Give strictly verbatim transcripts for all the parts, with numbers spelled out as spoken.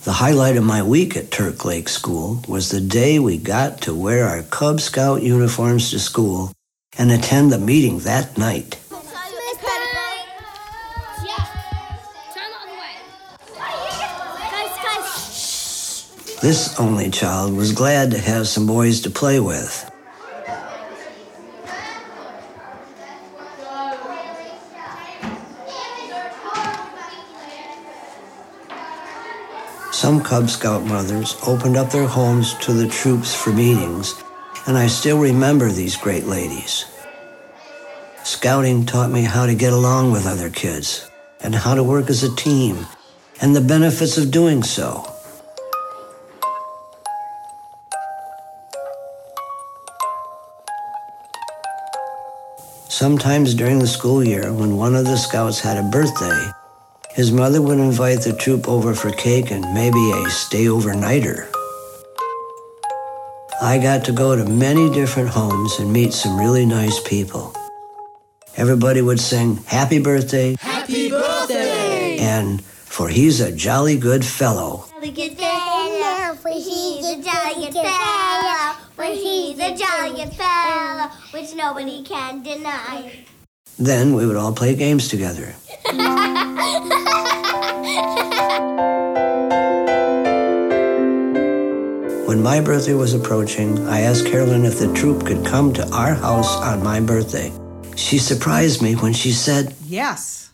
The highlight of my week at Turk Lake School was the day we got to wear our Cub Scout uniforms to school and attend the meeting that night. This only child was glad to have some boys to play with. Some Cub Scout mothers opened up their homes to the troops for meetings, and I still remember these great ladies. Scouting taught me how to get along with other kids and how to work as a team and the benefits of doing so. Sometimes during the school year, when one of the scouts had a birthday, his mother would invite the troop over for cake and maybe a stay-overnighter. I got to go to many different homes and meet some really nice people. Everybody would sing, "Happy birthday," "Happy birthday," and "For he's a jolly good fellow." Jolly good fellow, for he's a jolly good fellow, for he's a jolly good fellow, which nobody can deny. Then we would all play games together. When my birthday was approaching, I asked Carolyn if the troop could come to our house on my birthday. She surprised me when she said, "Yes."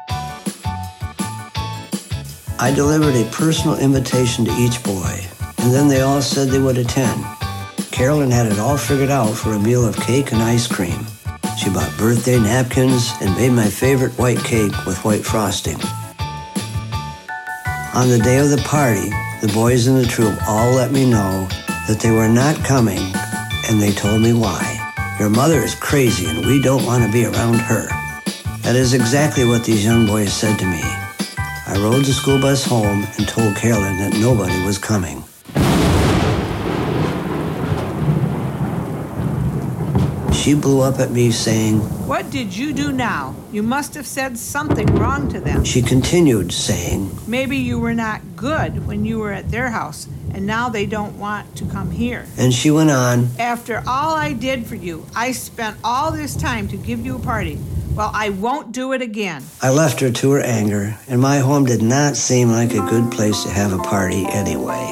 I delivered a personal invitation to each boy, and then they all said they would attend. Carolyn had it all figured out for a meal of cake and ice cream. She bought birthday napkins and made my favorite white cake with white frosting. On the day of the party, the boys in the troop all let me know that they were not coming, and they told me why. "Your mother is crazy and we don't want to be around her." That is exactly what these young boys said to me. I rode the school bus home and told Carolyn that nobody was coming. She blew up at me saying, "What did you do now? You must have said something wrong to them." She continued saying, "Maybe you were not good when you were at their house, and now they don't want to come here." And she went on, "After all I did for you, I spent all this time to give you a party. Well, I won't do it again." I left her to her anger, and my home did not seem like a good place to have a party anyway.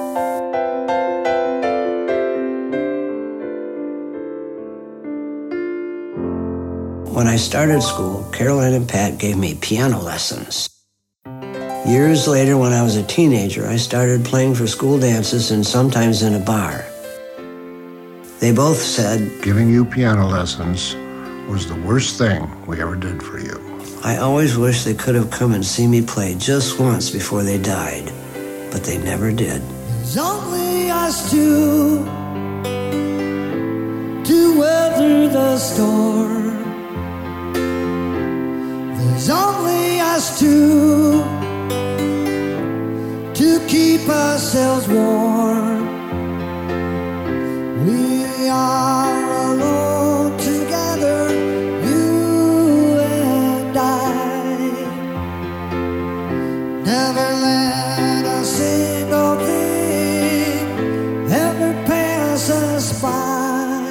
When I started school, Caroline and Pat gave me piano lessons. Years later, when I was a teenager, I started playing for school dances and sometimes in a bar. They both said, "Giving you piano lessons was the worst thing we ever did for you." I always wish they could have come and seen me play just once before they died, but they never did. There's only us two to weather the storm. There's only us two to keep ourselves warm. We are alone together, you and I. Never let a single thing ever pass us by.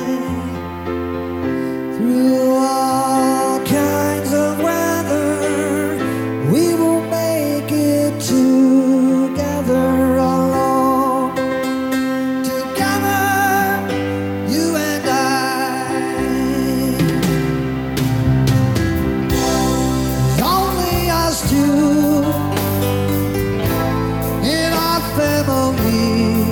Through all kinds of weather, we will make it together alone. Together, you and I. There's only us two in our family.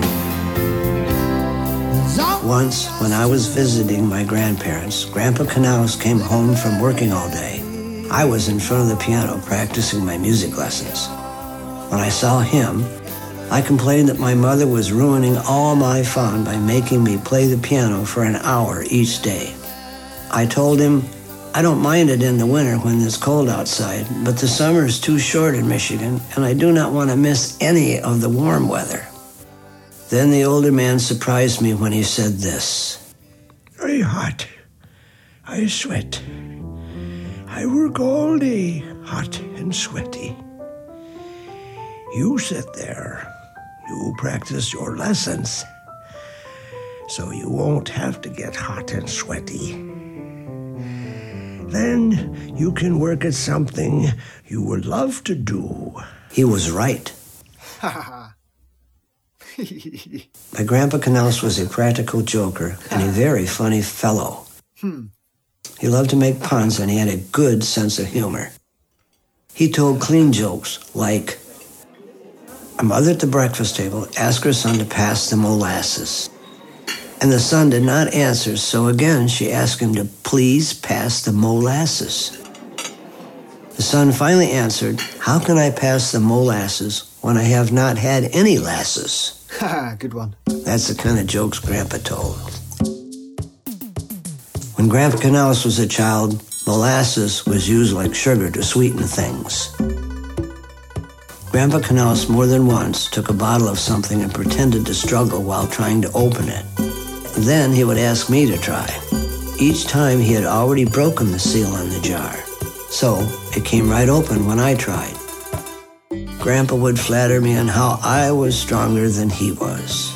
There's only Once, when I was visiting my grandparents, Grandpa Knaus came home from working all day. I was in front of the piano practicing my music lessons. When I saw him, I complained that my mother was ruining all my fun by making me play the piano for an hour each day. I told him, I don't mind it in the winter when it's cold outside, but the summer is too short in Michigan, and I do not want to miss any of the warm weather. Then the older man surprised me when he said this. "Very hot. I sweat. I work all day, hot and sweaty. You sit there. You practice your lessons, so you won't have to get hot and sweaty. Then you can work at something you would love to do. He was right. My Grandpa Knaus was a practical joker and a very funny fellow. Hmm. He loved to make puns, and he had a good sense of humor. He told clean jokes like, a mother at the breakfast table asked her son to pass the molasses. And the son did not answer, so again she asked him to please pass the molasses. The son finally answered, how can I pass the molasses when I have not had any lasses? Haha, good one. That's the kind of jokes Grandpa told. When Grandpa Knaus was a child, molasses was used like sugar to sweeten things. Grandpa Knaus more than once took a bottle of something and pretended to struggle while trying to open it. Then he would ask me to try. Each time he had already broken the seal on the jar, so it came right open when I tried. Grandpa would flatter me on how I was stronger than he was.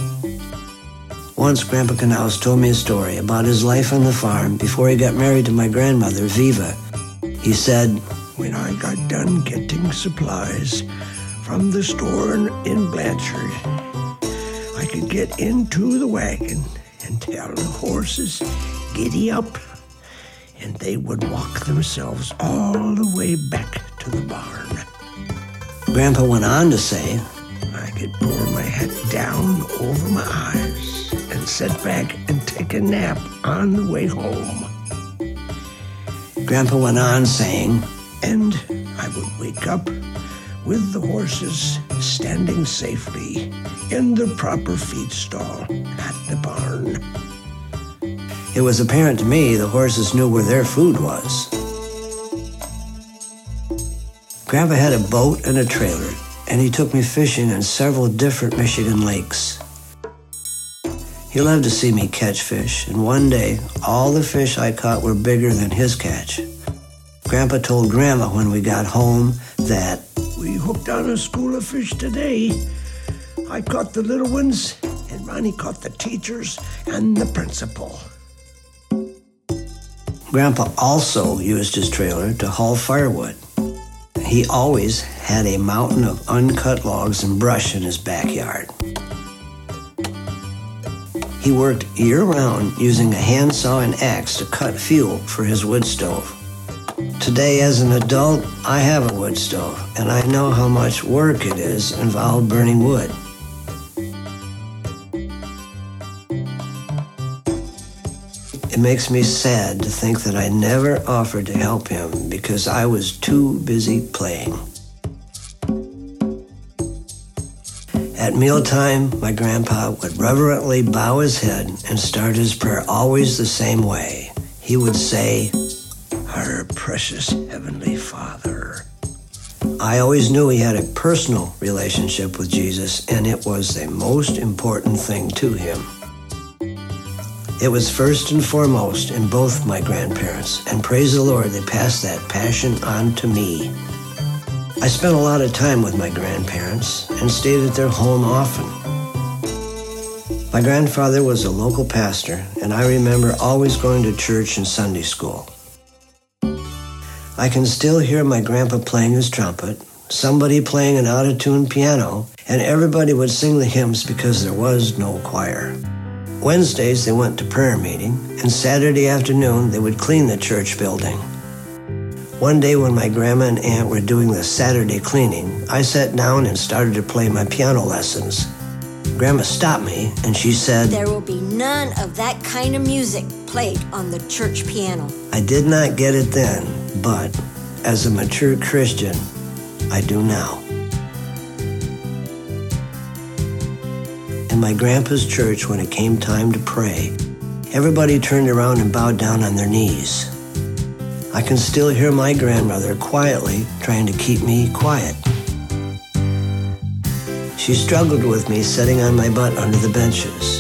Once Grandpa Knaus told me a story about his life on the farm before he got married to my grandmother, Viva. He said, when I got done getting supplies from the store in Blanchard, I could get into the wagon and tell the horses, giddy up, and they would walk themselves all the way back to the barn. Grandpa went on to say, I could pour my head down over my eyes and sit back and take a nap on the way home. Grandpa went on saying, and I would wake up with the horses standing safely in the proper feed stall at the barn. It was apparent to me the horses knew where their food was. Grandpa had a boat and a trailer, and he took me fishing in several different Michigan lakes. He loved to see me catch fish, and one day, all the fish I caught were bigger than his catch. Grandpa told Grandma when we got home that, we hooked on a school of fish today. I caught the little ones, and Ronnie caught the teachers and the principal. Grandpa also used his trailer to haul firewood. He always had a mountain of uncut logs and brush in his backyard. He worked year-round using a handsaw and axe to cut fuel for his wood stove. Today, as an adult, I have a wood stove, and I know how much work it is involved burning wood. It makes me sad to think that I never offered to help him because I was too busy playing. At mealtime, my grandpa would reverently bow his head and start his prayer always the same way. He would say, Our precious Heavenly Father. I always knew he had a personal relationship with Jesus, and it was the most important thing to him. It was first and foremost in both my grandparents, and praise the Lord, they passed that passion on to me. I spent a lot of time with my grandparents and stayed at their home often. My grandfather was a local pastor, and I remember always going to church and Sunday school. I can still hear my grandpa playing his trumpet, somebody playing an out-of-tune piano, and everybody would sing the hymns because there was no choir. Wednesdays, they went to prayer meeting, and Saturday afternoon, they would clean the church building. One day when my grandma and aunt were doing the Saturday cleaning, I sat down and started to play my piano lessons. Grandma stopped me, and she said, There will be none of that kind of music played on the church piano. I did not get it then, but as a mature Christian, I do now. In my grandpa's church, when it came time to pray, everybody turned around and bowed down on their knees. I can still hear my grandmother quietly trying to keep me quiet. She struggled with me sitting on my butt under the benches.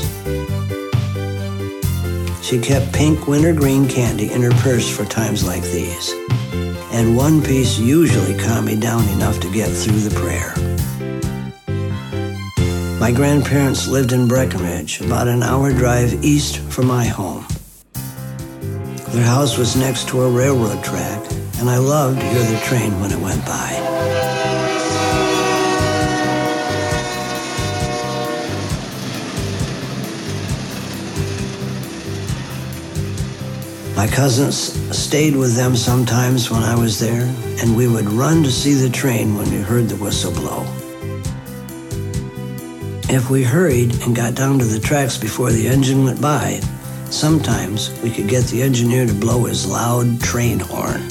She kept pink wintergreen candy in her purse for times like these. and one piece usually calmed me down enough to get through the prayer. My grandparents lived in Breckenridge, about an hour drive east from my home. Their house was next to a railroad track, and I loved to hear the train when it went by. My cousins stayed with them sometimes when I was there, and we would run to see the train when we heard the whistle blow. If we hurried and got down to the tracks before the engine went by, sometimes we could get the engineer to blow his loud train horn.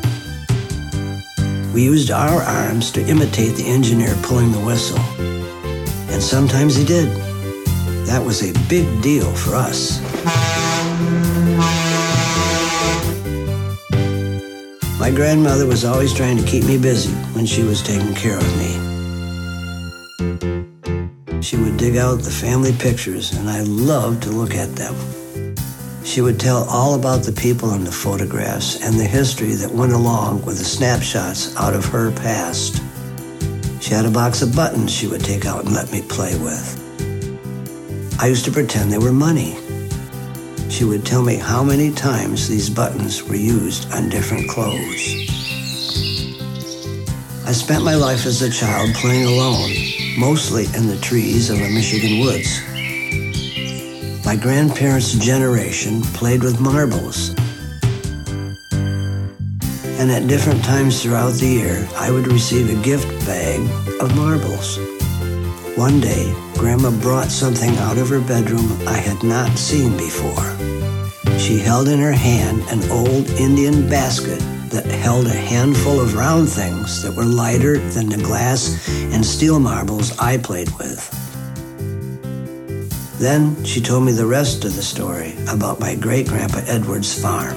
We used our arms to imitate the engineer pulling the whistle, and sometimes he did. That was a big deal for us. My grandmother was always trying to keep me busy when she was taking care of me. She would dig out the family pictures, and I loved to look at them. She would tell all about the people in the photographs and the history that went along with the snapshots out of her past. She had a box of buttons she would take out and let me play with. I used to pretend they were money. She would tell me how many times these buttons were used on different clothes. I spent my life as a child playing alone, mostly in the trees of the Michigan woods. My grandparents' generation played with marbles. And at different times throughout the year, I would receive a gift bag of marbles. One day, Grandma brought something out of her bedroom I had not seen before. She held in her hand an old Indian basket that held a handful of round things that were lighter than the glass and steel marbles I played with. Then she told me the rest of the story about my great-grandpa Edward's farm.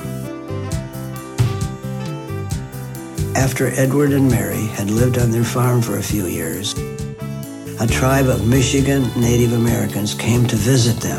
After Edward and Mary had lived on their farm for a few years, a tribe of Michigan Native Americans came to visit them.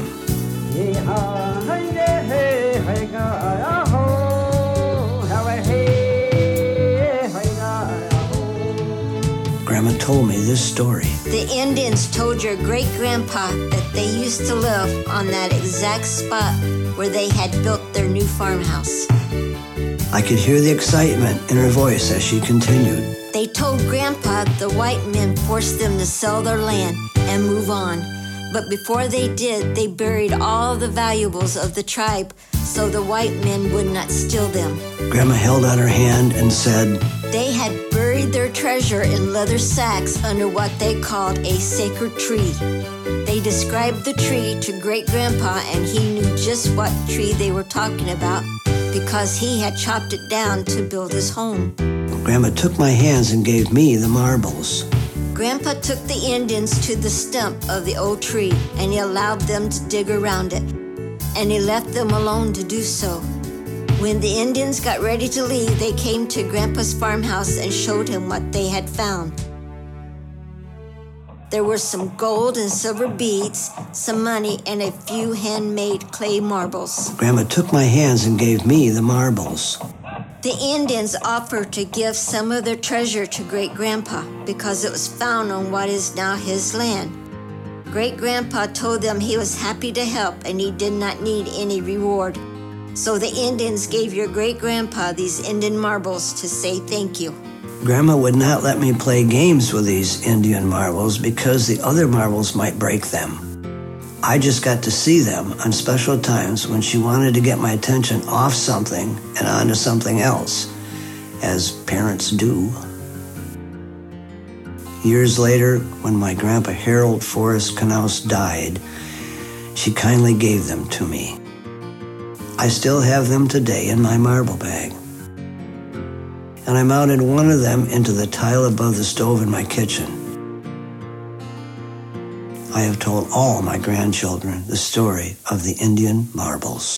Grandma told me this story. The Indians told your great-grandpa that they used to live on that exact spot where they had built their new farmhouse. I could hear the excitement in her voice as she continued. They told Grandpa the white men forced them to sell their land and move on. But before they did, they buried all the valuables of the tribe so the white men would not steal them. Grandma held out her hand and said, They had buried their treasure in leather sacks under what they called a sacred tree. They described the tree to Great-Grandpa, and he knew just what tree they were talking about because he had chopped it down to build his home. Grandma took my hands and gave me the marbles. Grandpa took the Indians to the stump of the old tree, and he allowed them to dig around it, and he left them alone to do so. When the Indians got ready to leave, they came to Grandpa's farmhouse and showed him what they had found. There were some gold and silver beads, some money, and a few handmade clay marbles. Grandma took my hands and gave me the marbles. The Indians offered to give some of their treasure to Great-Grandpa because it was found on what is now his land. Great-Grandpa told them he was happy to help and he did not need any reward. So the Indians gave your great-grandpa these Indian marbles to say thank you. Grandma would not let me play games with these Indian marbles because the other marbles might break them. I just got to see them on special times when she wanted to get my attention off something and onto something else, as parents do. Years later, when my grandpa Harold Forrest Knaus died, she kindly gave them to me. I still have them today in my marble bag. And I mounted one of them into the tile above the stove in my kitchen. I have told all my grandchildren the story of the Indian marbles.